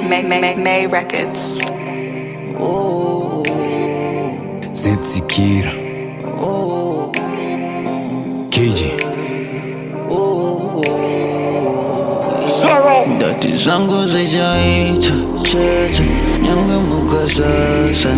May Records. Oh, Zetsikira KG dati zangu zijaita chete nyange mukasasa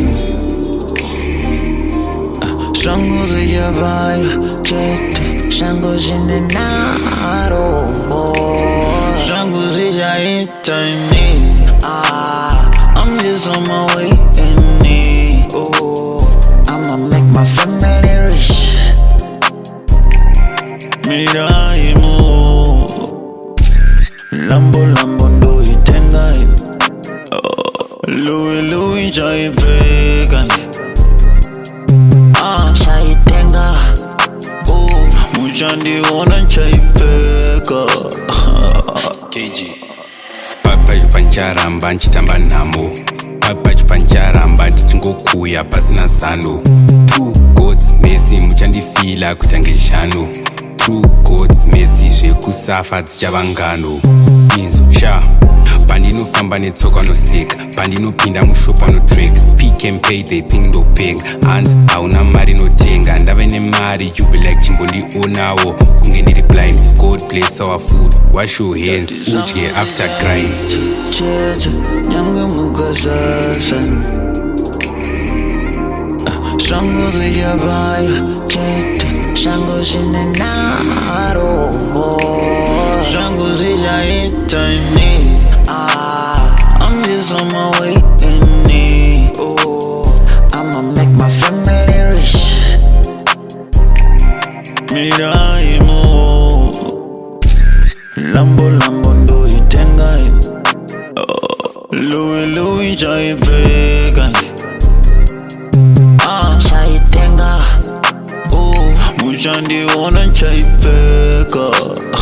zangu zijabaya chete zangu zinenaro zangu zijaita ni I'm just on my way in it. I'ma make my family rich. Miraimo Lambo ndo itenga Louis chaiveka chaitenga Muchandi ona chaiveka KG Papa panjaramba nchitamba nhambo Papa panjaramba ndichingokuya pasina zano True gods Messi muchandifila kutange shano True gods Messi zvekusafa dzichavangano Inzo sha pandinofamba netsoka noseka pandinopinda mushopa notrack Pick and pay they think no peg hands hauna mari notenga ndave nemari you be like chimbondionawo kunge ndiri blind God bless our food wash your hands udye after grind chete nyange mukasasa zangu zijabaya chete zangu zinenaro zangu zijaita ni I'm just on my way in it. I'ma make my family rich. Miraimo Lambo ndo itenga Louis chaiveka chaitenga Muchandi ona chaiveka